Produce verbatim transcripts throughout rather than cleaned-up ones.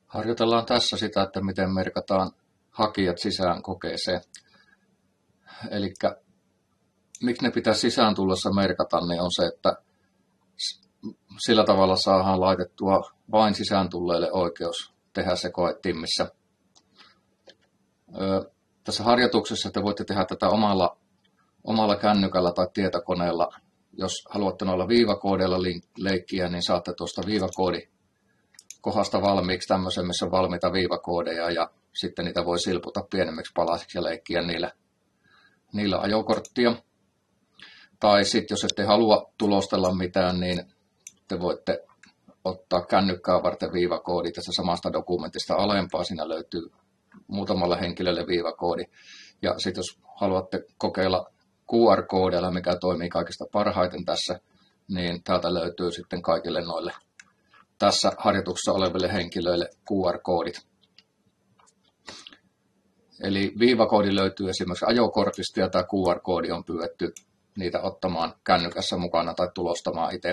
Harjoitellaan tässä sitä, että miten merkataan hakijat sisään kokeeseen. Eli miksi ne pitää sisään tullessa merkata, niin on se, että sillä tavalla saadaan laitettua vain sisään tulleille oikeus tehdä se koe timmissä. Öö, tässä harjoituksessa te voitte tehdä tätä omalla, omalla kännykällä tai tietokoneella. Jos haluatte noilla viivakoodeilla leikkiä, niin saatte tuosta viivakoodi kohdasta valmiiksi tämmöisen, missä on valmiita viivakoodeja, ja sitten niitä voi silputa pienemmiksi palasiksi ja leikkiä niillä, niillä ajokorttia. Tai sitten jos ette halua tulostella mitään, niin te voitte ottaa kännykkää varten viivakoodi tässä samasta dokumentista alempaa. Siinä löytyy muutamalle henkilölle viivakoodi. Ja sitten jos haluatte kokeilla Q R-koodeilla, mikä toimii kaikista parhaiten tässä, niin täältä löytyy sitten kaikille noille tässä harjoituksessa oleville henkilöille Q R-koodit. Eli viivakoodi löytyy esimerkiksi ajokortista, ja tämä Q R-koodi on pyydetty niitä ottamaan kännykässä mukana tai tulostamaan itse.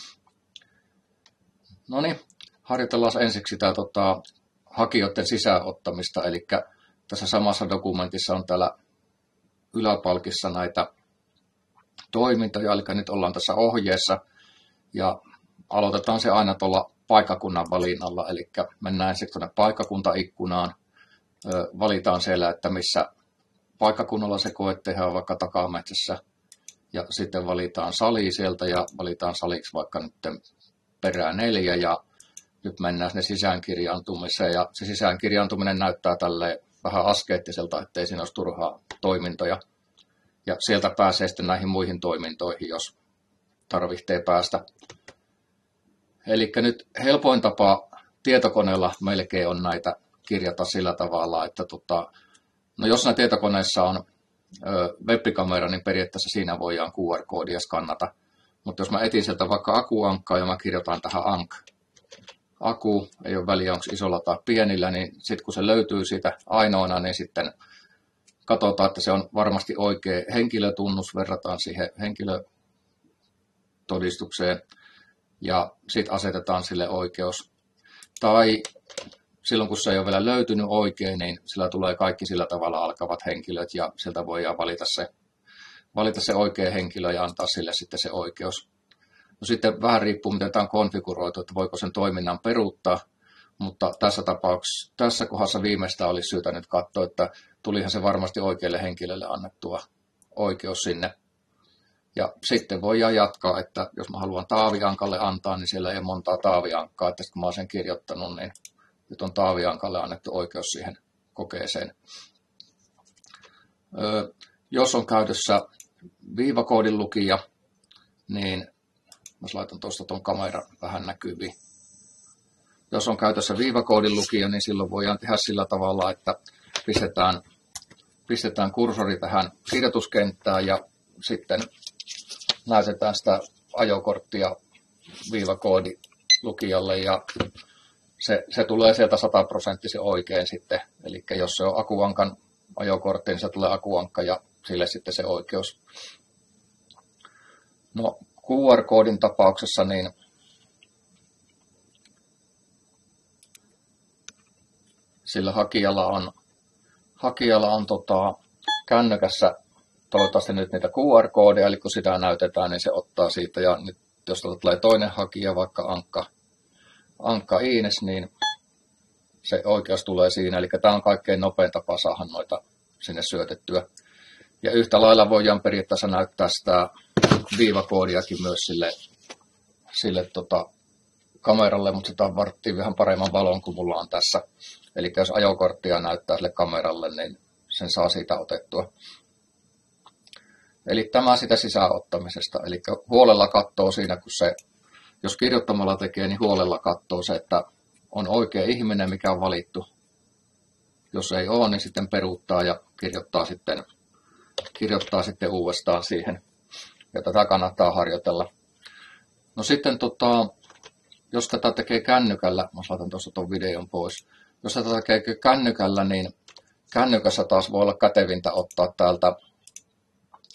No niin, harjoitellaan ensiksi sitä tota, hakijoiden sisäänottamista. Eli tässä samassa dokumentissa on täällä yläpalkissa näitä toimintoja, eli nyt ollaan tässä ohjeessa, ja aloitetaan se aina tuolla paikkakunnan valinnalla, eli mennään ensin tuonne paikkakuntaikkunaan, valitaan siellä, että missä paikkakunnalla se koe tehdään, vaikka takametsässä, ja sitten valitaan sali sieltä, ja valitaan saliksi vaikka nyt perää neljä, ja nyt mennään sinne sisäänkirjaantumiseen, ja se sisäänkirjaantuminen näyttää tälleen vähän askeettiselta, ettei siinä olisi turhaa toimintoja, ja sieltä pääsee sitten näihin muihin toimintoihin, jos tarvitsee päästä. Eli nyt helpoin tapa tietokoneella melkein on näitä kirjata sillä tavalla, että tota, no jos nämä tietokoneessa on ö, webbikamera, niin periaatteessa siinä voidaan Q R-koodia skannata. Mutta jos mä etin sieltä vaikka akuankkaa ja mä kirjoitan tähän ank, aku, ei ole väliä onko isolla tai pienillä, niin sitten kun se löytyy siitä ainoana, niin sitten katsotaan, että se on varmasti oikea henkilötunnus, verrataan siihen henkilötodistukseen, ja sitten asetetaan sille oikeus. Tai silloin, kun se ei ole vielä löytynyt oikein, niin sillä tulee kaikki sillä tavalla alkavat henkilöt, ja sieltä voidaan valita se, valita se oikea henkilö ja antaa sille sitten se oikeus. No sitten vähän riippuu, miten tämä on konfiguroitu, että voiko sen toiminnan peruuttaa, mutta tässä tapauksessa, tässä kohdassa viimeistä olisi syytä nyt katsoa, että tulihan se varmasti oikealle henkilölle annettua oikeus sinne. Ja sitten voidaan jatkaa, että jos mä haluan Taavi-Ankalle antaa, niin siellä ei ole montaa Taavi-Ankkaa, että kun mä olen sen kirjoittanut, niin nyt on Taavi-Ankalle annettu oikeus siihen kokeeseen. Öö, jos on käytössä viivakoodin lukija, niin mä laitan tuosta tuon kameran vähän näkyviin. Jos on käytössä viivakoodin lukija, niin silloin voidaan tehdä sillä tavalla, että pistetään, pistetään kursori tähän kirjoituskenttään ja sitten näytetään sitä ajokorttia viivakoodi lukijalle, ja se, se tulee sieltä sataprosenttisen oikein sitten. Eli jos se on akuankan ajokortti, niin se tulee akuankka ja sille sitten se oikeus. No Q R-koodin tapauksessa niin sillä hakijalla on, hakijalla on tota, kännykässä toivottavasti nyt niitä Q R-koodeja, eli kun sitä näytetään, niin se ottaa siitä. Ja nyt jos tulee toinen hakija, vaikka Ankka, Ankka Iines, niin se oikeus tulee siinä. Eli tämä on kaikkein nopein tapa saada noita sinne syötettyä. Ja yhtä lailla voidaan periaatteessa näyttää sitä viivakoodiakin myös sille, sille tota, kameralle, mutta sitä varttii vähän paremman valon kuin mulla on tässä. Eli jos ajokorttia näyttää sille kameralle, niin sen saa siitä otettua. Eli tämä sitä sisäänottamisesta. Eli huolella katsoo siinä, kun se, jos kirjoittamalla tekee, niin huolella katsoo se, että on oikea ihminen, mikä on valittu. Jos ei ole, niin sitten peruuttaa ja kirjoittaa sitten, kirjoittaa sitten uudestaan siihen. Ja tätä kannattaa harjoitella. No sitten, tota, jos tätä tekee kännykällä, mä laitan tuossa tuon videon pois. Jos tätä tekee kännykällä, niin kännykässä taas voi olla kätevintä ottaa täältä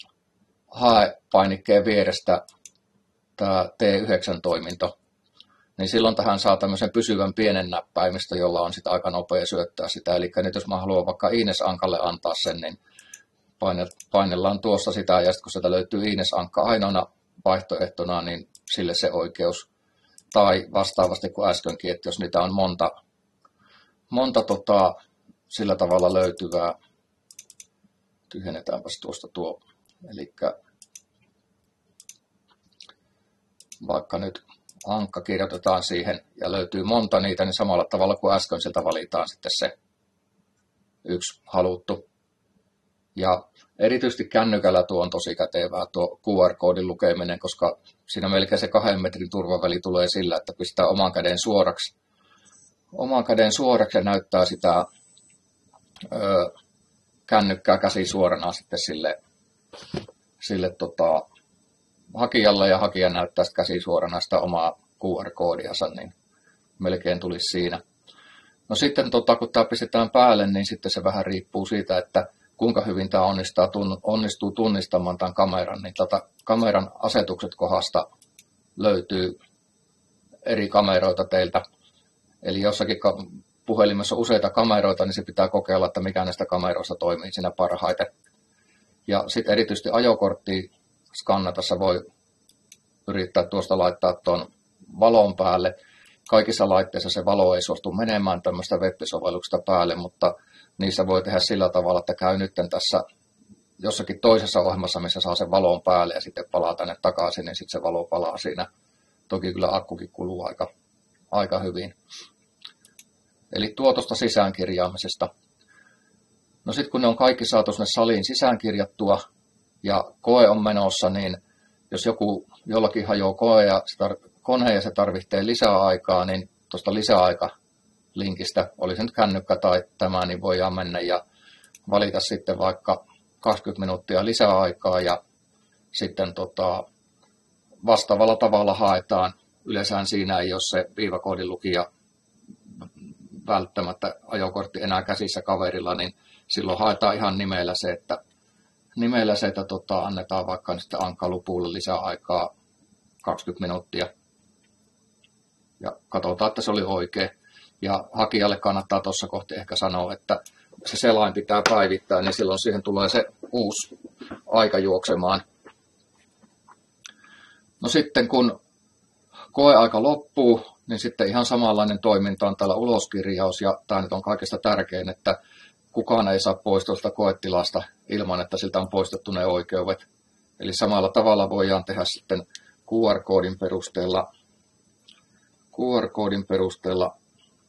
hae-painikkeen vierestä tämä T yhdeksän-toiminto. niin silloin tähän saa tämmöisen pysyvän pienen näppäimistö, jolla on sitten aika nopea syöttää sitä. Eli nyt jos mä haluan vaikka Ines-ankalle antaa sen, niin painellaan tuossa sitä, ja sitten kun sieltä löytyy Ines-ankka ainoana vaihtoehtona, niin sille se oikeus. Tai vastaavasti kuin äskenkin, että jos niitä on monta, monta tota, sillä tavalla löytyvää, tyhjennetäänpäs tuosta tuo, eli vaikka nyt ankka kirjoitetaan siihen ja löytyy monta niitä, niin samalla tavalla kuin äsken sieltä valitaan sitten se yksi haluttu. Ja erityisesti kännykällä tuo on tosi kätevää tuo Q R-koodin lukeminen, koska siinä melkein se kahden metrin turvaväli tulee sillä, että pistää oman käden suoraksi, oman käden suoraksi ja näyttää sitä ö, kännykkää käsi suorana sitten sille, sille tota, hakijalle, ja hakija näyttää sitten käsi suorana sitä omaa Q R-koodiansa, niin melkein tulisi siinä. No sitten tota, kun tämä pistetään päälle, niin sitten se vähän riippuu siitä, että kuinka hyvin tämä onnistuu, onnistuu tunnistamaan tämän kameran, niin tätä kameran asetukset kohdasta löytyy eri kameroita teiltä. Eli jossakin puhelimessa on useita kameroita, niin se pitää kokeilla, että mikä näistä kameroista toimii siinä parhaiten. Ja sitten erityisesti ajokorttia skannatessa voi yrittää tuosta laittaa tuon valon päälle. Kaikissa laitteissa se valo ei suostu menemään tämmöistä web-sovelluksesta päälle, mutta niissä voi tehdä sillä tavalla, että käy nyt tässä jossakin toisessa ohjelmassa, missä saa sen valon päälle ja sitten palaa tänne takaisin, niin sitten se valo palaa siinä. Toki kyllä akkukin kuluu aika, aika hyvin. Eli tuotosta sisäänkirjaamisesta. No sitten kun ne on kaikki saatu sinne saliin sisäänkirjattua ja koe on menossa, niin jos joku jollakin hajoaa koe ja se, tar- kone ja se tarvitsee lisää aikaa, niin tuosta lisäaika-linkistä, oli se nyt kännykkä tai tämä, niin voidaan mennä ja valita sitten vaikka kaksikymmentä minuuttia lisäaikaa ja sitten tota, vastaavalla tavalla haetaan. Yleensä siinä ei ole se viivakoodin lukija välttämättä ajokortti enää käsissä kaverilla, niin silloin haetaan ihan nimellä se, että, nimellä se, että tota, annetaan vaikka sitten ankkalupulle lisäaikaa kaksikymmentä minuuttia. Ja katsotaan, että se oli oikein. Ja hakijalle kannattaa tuossa kohti ehkä sanoa, että se selain pitää päivittää, niin silloin siihen tulee se uusi aika juoksemaan. No sitten kun koeaika loppuu, niin sitten ihan samanlainen toiminta on täällä uloskirjaus, ja tämä nyt on kaikista tärkein, että kukaan ei saa poistua sitä koetilasta ilman, että siltä on poistettu ne oikeudet. Eli samalla tavalla voidaan tehdä sitten Q R-koodin perusteella, Q R-koodin perusteella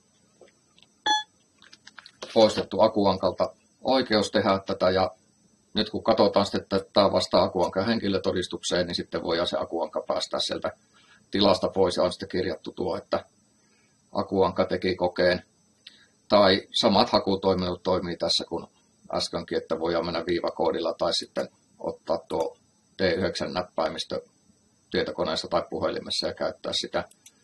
poistettu Akuankalta oikeus tehdä tätä, ja nyt kun katsotaan sitten, että tämä vastaa Akuankan henkilötodistukseen, niin sitten voidaan se Akuanka päästää sieltä tilasta pois, ja on sitten kirjattu tuo, että Akuanka teki kokeen. Tai samat hakutoiminnot toimii tässä kuin äskenkin, että voidaan mennä viivakoodilla tai sitten ottaa tuo T yhdeksän näppäimistö tietokoneessa tai puhelimessa ja käyttää sitä.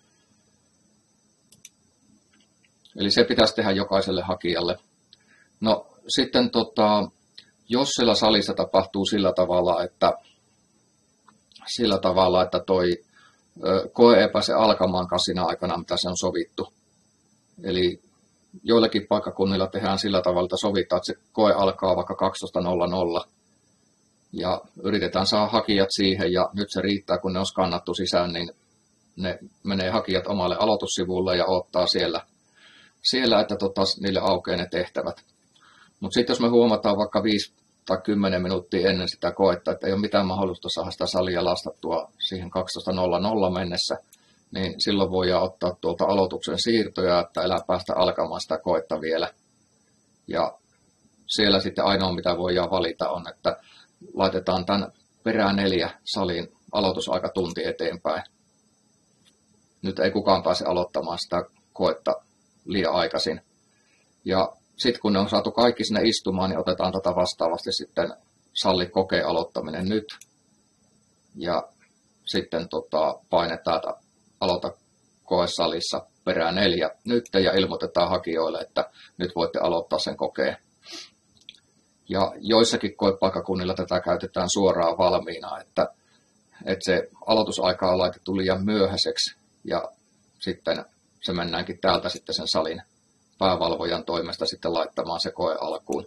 Eli se pitäisi tehdä jokaiselle hakijalle. No sitten tota, jos siellä salissa tapahtuu sillä tavalla, että, sillä tavalla, että toi ö, koe ei pääse alkamaankaan siinä aikana, mitä se on sovittu. Eli joillakin paikkakunnilla tehdään sillä tavalla, että sovitaan, että se koe alkaa vaikka kaksitoista nolla nolla. Ja yritetään saada hakijat siihen, ja nyt se riittää, kun ne on skannattu sisään, niin ne menee hakijat omalle aloitussivulle ja odottaa siellä, siellä että tota, niille aukeaa ne tehtävät. Mutta sitten jos me huomataan vaikka viisi tai kymmenen minuuttia ennen sitä koetta, että ei ole mitään mahdollisuutta saada sitä salia lastattua siihen kaksitoista nolla nolla mennessä, niin silloin voidaan ottaa tuolta aloituksen siirtoja, että elää päästä alkamaan sitä koetta vielä. Ja siellä sitten ainoa, mitä voidaan valita, on, että laitetaan tämän perään neljä salin aloitusaika tunti eteenpäin. Nyt ei kukaan pääse aloittamaan sitä koetta liian aikaisin. Ja sitten kun ne on saatu kaikki sinne istumaan, niin otetaan tätä vastaavasti sitten salli kokeen aloittaminen nyt. Ja sitten tota, painetaan, että aloita koesalissa perään neljä nyt ja ilmoitetaan hakijoille, että nyt voitte aloittaa sen kokeen. Ja joissakin koepaikkakunnilla tätä käytetään suoraan valmiina, että, että se aloitusaika on laitettu liian myöhäiseksi ja sitten se mennäänkin täältä sitten sen salin päävalvojan toimesta sitten laittamaan se koe alkuun.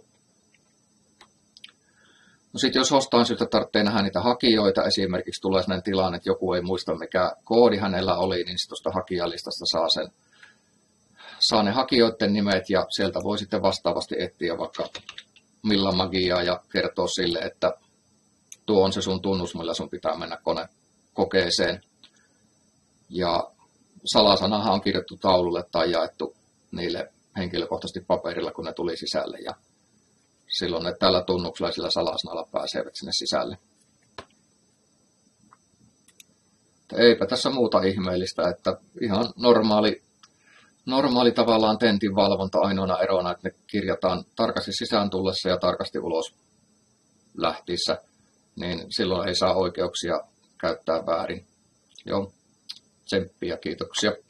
No sitten jos jostain syystä tarvitsee nähdä niitä hakijoita, esimerkiksi tulee sellainen tilanne, että joku ei muista mikä koodi hänellä oli, niin sitten tuosta hakijalistasta saa, sen, saa ne hakijoiden nimet ja sieltä voi sitten vastaavasti etsiä vaikka millä magiaa ja kertoa sille, että tuo on se sun tunnus, millä sun pitää mennä konekokeeseen. Ja salasanahan on kirjattu taululle tai jaettu niille henkilökohtaisesti paperilla, kun ne tuli sisälle. Ja silloin ne tällä tunnuksella ja sillä salasanalla pääsevät sinne sisälle. Eipä tässä muuta ihmeellistä, että ihan normaali, normaali tavallaan tentin valvonta ainoana erona, että ne kirjataan tarkasti sisään tullessa ja tarkasti ulos lähtiessä, niin silloin ei saa oikeuksia käyttää väärin. Joo, tsemppiä, kiitoksia.